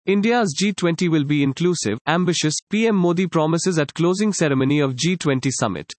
India's G20 will be inclusive, ambitious, PM Modi promises at closing ceremony of G20 summit.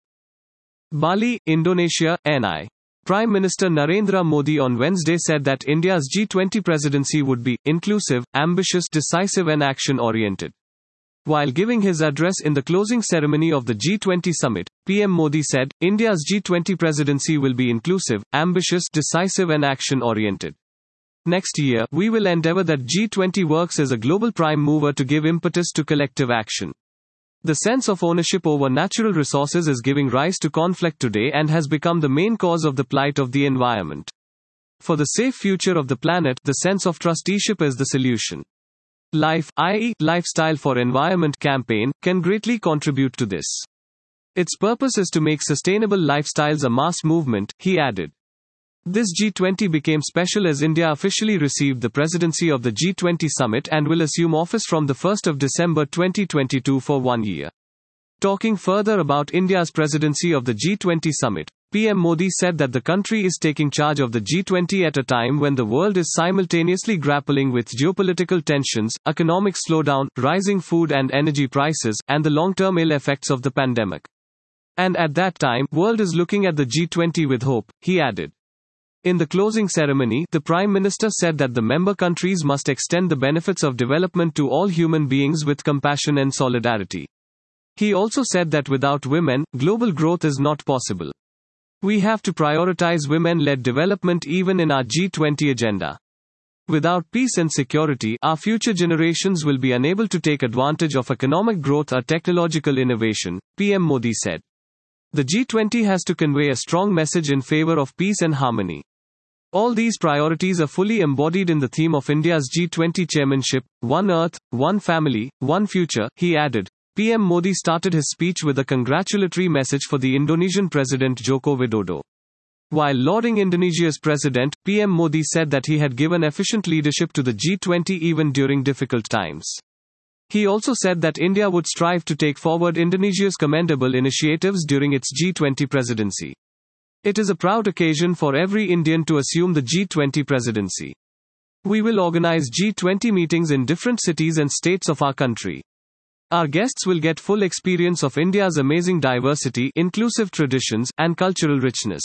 Bali, Indonesia, NI. Prime Minister Narendra Modi on Wednesday said that India's G20 presidency would be inclusive, ambitious, decisive and action-oriented. While giving his address in the closing ceremony of the G20 summit, PM Modi said, India's G20 presidency will be inclusive, ambitious, decisive and action-oriented. Next year, we will endeavor that G20 works as a global prime mover to give impetus to collective action. The sense of ownership over natural resources is giving rise to conflict today and has become the main cause of the plight of the environment. For the safe future of the planet, the sense of trusteeship is the solution. Life, i.e., Lifestyle for Environment campaign, can greatly contribute to this. Its purpose is to make sustainable lifestyles a mass movement, he added. This G20 became special as India officially received the presidency of the G20 summit and will assume office from the 1st of December 2022 for 1 year. Talking further about India's presidency of the G20 summit, PM Modi said that the country is taking charge of the G20 at a time when the world is simultaneously grappling with geopolitical tensions, economic slowdown, rising food and energy prices, and the long-term ill effects of the pandemic. And at that time, world is looking at the G20 with hope, he added. In the closing ceremony, the Prime Minister said that the member countries must extend the benefits of development to all human beings with compassion and solidarity. He also said that without women, global growth is not possible. We have to prioritize women-led development even in our G20 agenda. Without peace and security, our future generations will be unable to take advantage of economic growth or technological innovation, PM Modi said. The G20 has to convey a strong message in favor of peace and harmony. All these priorities are fully embodied in the theme of India's G20 chairmanship, One Earth, One Family, One Future, he added. PM Modi started his speech with a congratulatory message for the Indonesian President Joko Widodo. While lauding Indonesia's president, PM Modi said that he had given efficient leadership to the G20 even during difficult times. He also said that India would strive to take forward Indonesia's commendable initiatives during its G20 presidency. It is a proud occasion for every Indian to assume the G20 presidency. We will organize G20 meetings in different cities and states of our country. Our guests will get full experience of India's amazing diversity, inclusive traditions, and cultural richness.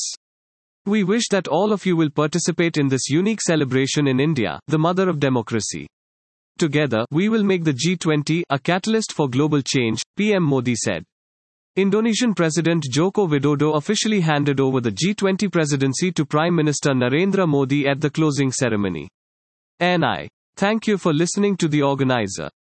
We wish that all of you will participate in this unique celebration in India, the mother of democracy. Together, we will make the G20 a catalyst for global change, PM Modi said. Indonesian President Joko Widodo officially handed over the G20 presidency to Prime Minister Narendra Modi at the closing ceremony. NI. Thank you for listening to the organizer.